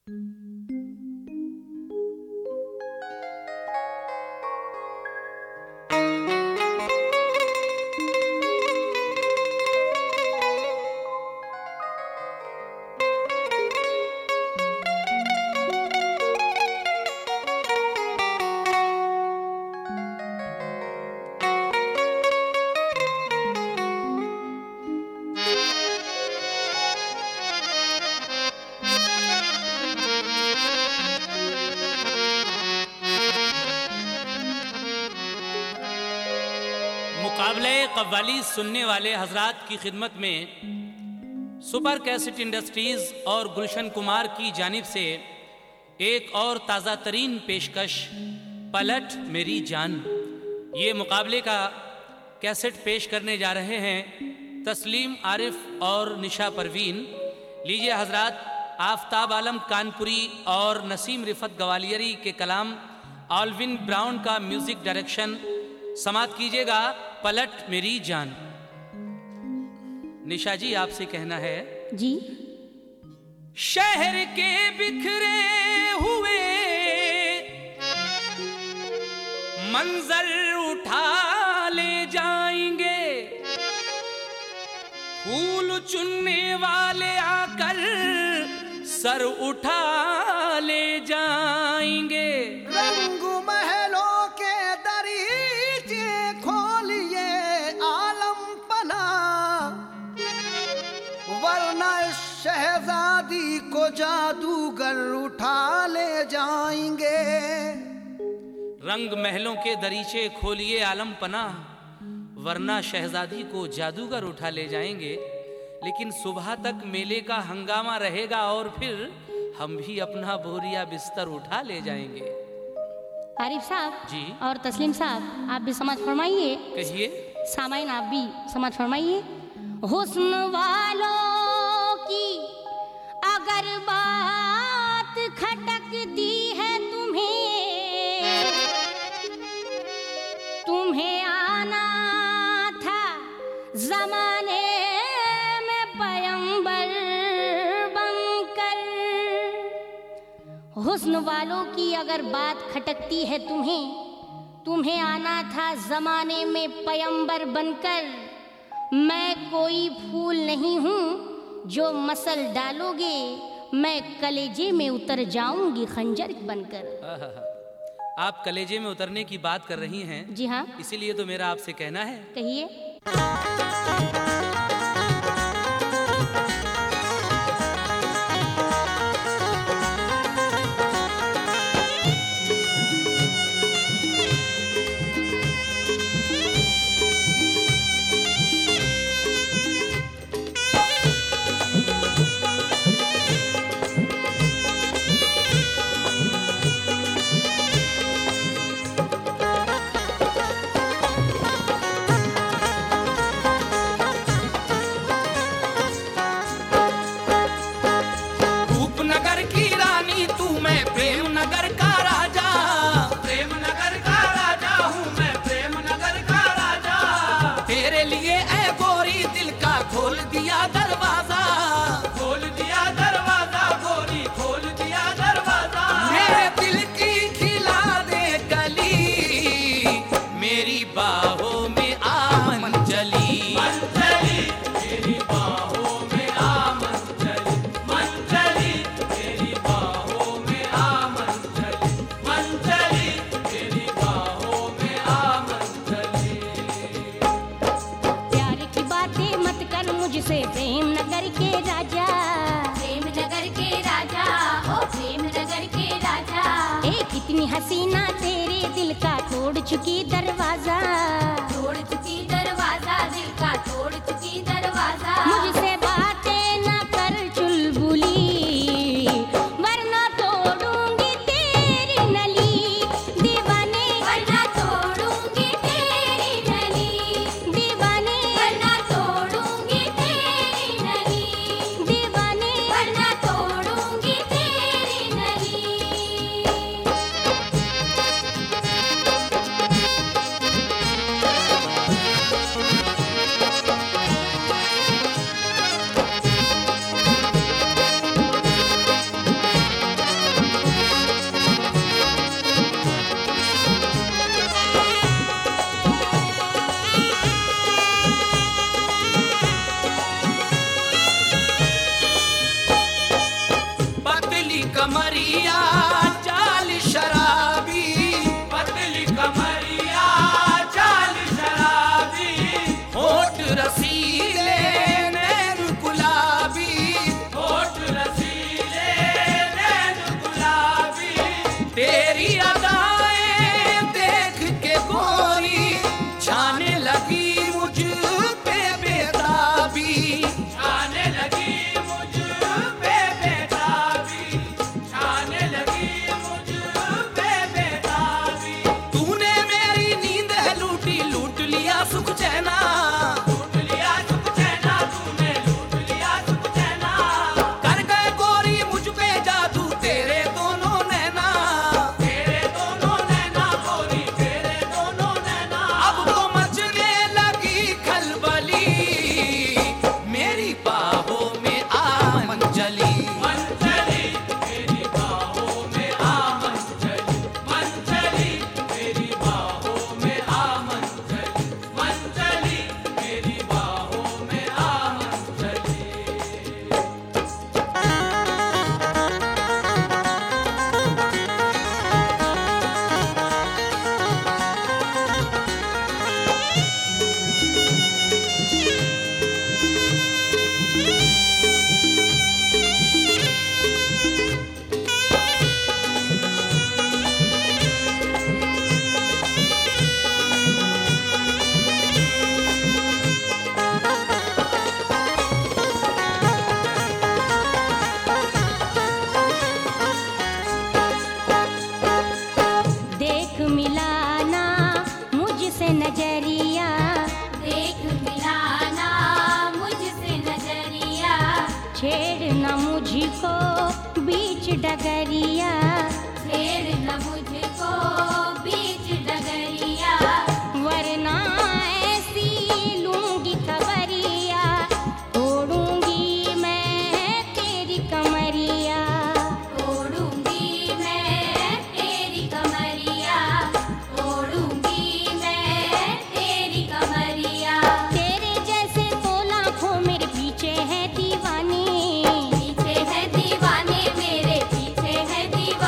मुकाबले कव्वाली सुनने वाले हजरात की खिदमत में सुपर कैसेट इंडस्ट्रीज और गुलशन कुमार की जानिब से एक और ताज़ा तरीन पेशकश, पलट मेरी जान। ये मुकाबले का कैसेट पेश करने जा रहे हैं तस्लीम आरिफ और निशा परवीन। लीजिए हजरात, आफताब आलम कानपुरी और नसीम रिफत गवालियरी के कलाम, ऑलविन ब्राउन का म्यूजिक डायरेक्शन, समात कीजिएगा पलट मेरी जान। निशा जी, आपसे कहना है जी। शहर के बिखरे हुए मंजर उठा ले जाएंगे, फूल चुनने वाले आकर सर उठा ले जाएंगे। रंग महलों के दरीचे खोलिए आलम पना, वरना इस शहजादी को जादूगर उठा ले जाएंगे। रंग महलों के दरीचे खोलिए आलम पना, वरना शहजादी को जादूगर उठा ले जाएंगे। लेकिन सुबह तक मेले का हंगामा रहेगा और फिर हम भी अपना बोरिया बिस्तर उठा ले जाएंगे। आरिफ साहब जी और तस्लीम साहब, आप भी समाज फरमाइए। कहिए। सामाइन, आप भी समाज फरमाइए। हुस्न वालों की अगर बात खटकती है तुम्हें आना था जमाने में पैगंबर बनकर। हुस्न वालों की अगर बात खटकती है तुम्हें आना था जमाने में पैगंबर बनकर। मैं कोई फूल नहीं हूँ जो मसल डालोगे, मैं कलेजे में उतर जाऊंगी खंजर बनकर। आप कलेजे में उतरने की बात कर रही हैं। जी हाँ। इसीलिए तो मेरा आपसे कहना है। कहिए। हसीना तेरे दिल का तोड़ चुकी दरवाजा, तोड़ चुकी दरवाजा, दिल का तोड़ चुकी दरवाजा। मुझसे बातें ना कर चुलबुली, वरना तोड़ूंगी तेरी नली। दीवाने वरना तोड़ूंगी तेरी नली, दीवाने वरना तोड़ूंगी तेरी नली, दीवाने वरना तोड़ूंगी तेरी नली। कमरिया चाल शराबी, पतली कमरिया चाल शराबी, होठ रसीले नैन गुलाबी, होठ रसीले नैन गुलाबी, तेरी अदाएं देख के गोरी छाने लगी मुझ पे बेताबी, छाने लगी मुझ पे बेताबी, छाने लगी मुझ पे बेताबी। तूने मेरी नींद है लूटी, लूट लिया सुख चैना, लूट लिया सुख चैना, तूने लूट लिया सुख चैना, कर गए गोरी मुझ पे जादू तेरे दोनों नैना, तेरे दोनों नैना गोरी, तेरे दोनों नैना। अब तो मचने लगी खलबली, मेरी बाहों में आ मंजली, मंजली मेरी बाहों में आ मंजली, मंजली मेरी बाहों में आ मंजली, मंजली मेरी बाहों में आ मंजली। देख मिलाना मुझसे नजरिया, देख मिलाना मुझसे नजरिया, छेड़ना मुझको बीच डगरिया, छेड़ न मुझको बीच डगरिया, वरना ऐसी लूंगी खबरिया, तोड़ूंगी मैं तेरी कमरिया, तोड़ूंगी मैं तेरी कमरिया, तोड़ूंगी मैं तेरी कमरिया। तेरे जैसे तो लाखों मेरे पीछे है दीवानी, पीछे है दीवाने, मेरे पीछे है दीवाने,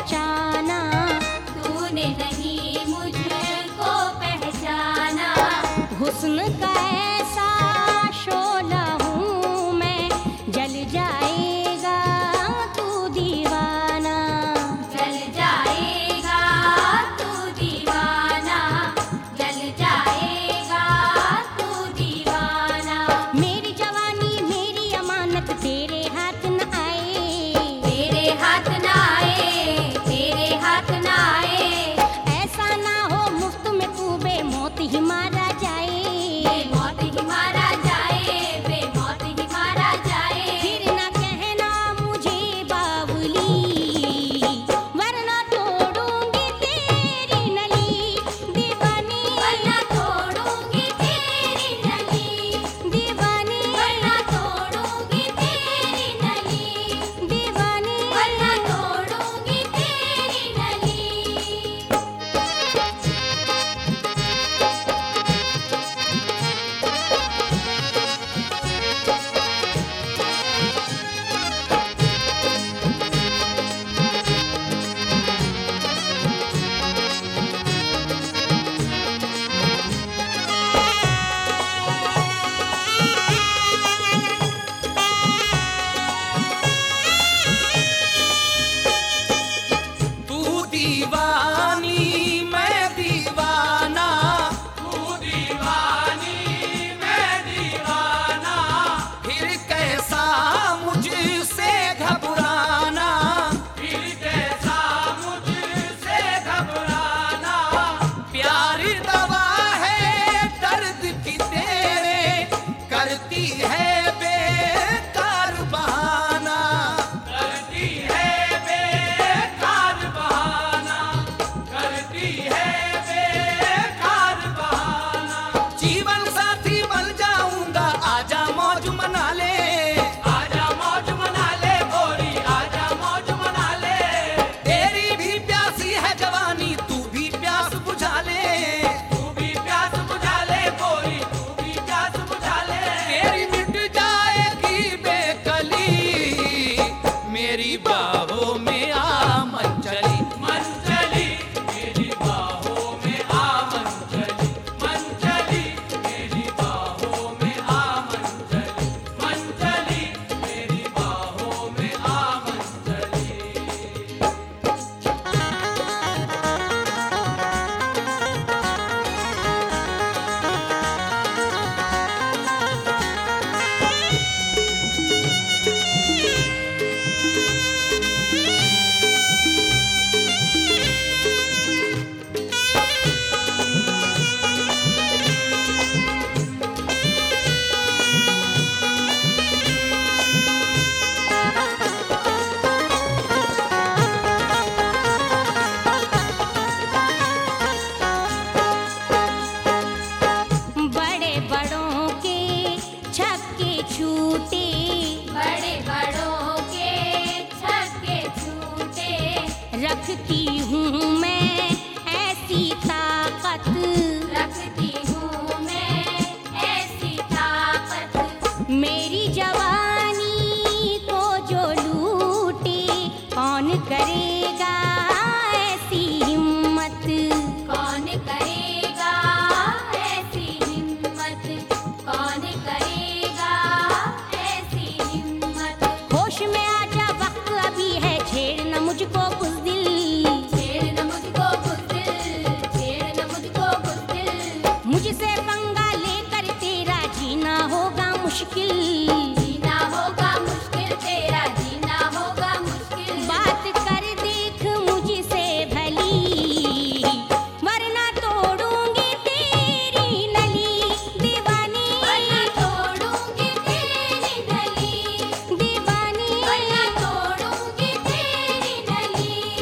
पहचाना, तूने नहीं मुझको पहचाना। हुस्न का ऐसा शोला हूँ मैं, जल जाएगा तू दीवाना। जल जाएगा तू दीवाना, जल जाएगा तू दीवाना। मेरी जवानी मेरी अमानत तेरे हाथ न आए, तेरे हाथ न आए, तेरे हाथ न आए। ऐसा ना हो मुफ्त में तू बेमौत ही मारा जाए। बेमौत ही मारा जाए, बेमौत ही मारा जाए। फिर ना कहना मुझे बावली, वरना तोड़ूंगी तेरी नली। दीवानी वरना तोड़ूंगी तेरी नली, दीवानी वरना तोड़ूंगी तेरी नली, दीवानी वरना तोड़ूंगी तेरी नली। तू दीवानी मैं दीवाना, तू दीवानी मैं दीवाना। फिर कैसा मुझसे घबराना, फिर कैसा मुझसे घबराना। प्यार दवा है दर्द की तेरे, करती है बेकार बहाना, करती है बेकार बहाना, करती है बेकार बहाना। जीवन साथी बन जाऊंगा, आजा मौज मना ले, आजा मौज मना ले गोरी, आजा मौज मना ले। तेरी भी प्यासी है जवानी, तू भी प्यास बुझा ले, तू भी प्यास बुझा ले गोरी, तू भी प्यास बुझा ले। तेरी मिट जाएगी बेकली, मेरी बाहों में आ मंचली, मंचली मेरी बाहों में आ मंचली, मंचली मेरी बाहों में आ मंचली, मंचली मेरी बाहों में आ मंचली। बड़े बड़ों के छक्के छूटे, बड़े बड़ों के छक्के छूटे। रखती हूँ मैं ऐसी ताकत, रखती हूँ मैं ऐसी ताकत। मेरी जवानी को जो लूटे, कौन करेगा ऐसी हिम्मत। कौन करेगा ऐसी हिम्मत, कौन करेगा ऐसी हिम्मत। होश में आजा वक्त अभी है, छेड़ न मुझको बुज़दिल। छेड़ न मुझको बुज़दिल, छेड़ न मुझको बुज़दिल। मुझसे पंगा लेकर तेरा जीना होगा मुश्किल। जीना होगा मुश्किल, तेरा जीना होगा मुश्किल। बात कर देख मुझसे भली, वरना तोड़ूंगी तेरी नली। दीवानी वरना तोड़ूंगी तेरी नली, दीवानी वरना तोड़ूंगी तेरी नली,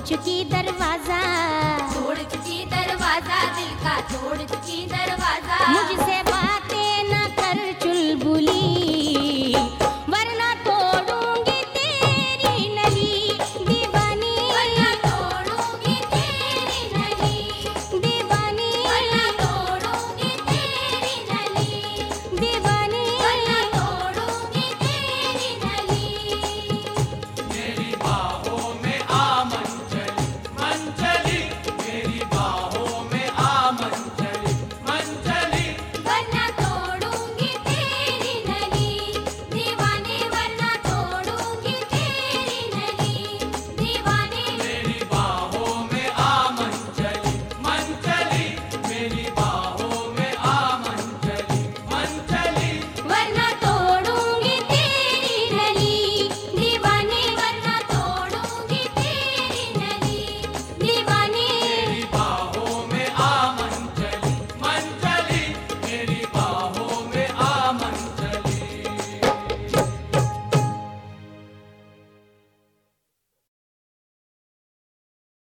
चुकी दरवाजा, तोड़ चुकी दरवाजा, दिल का तोड़ चुकी दरवाजा। मुझसे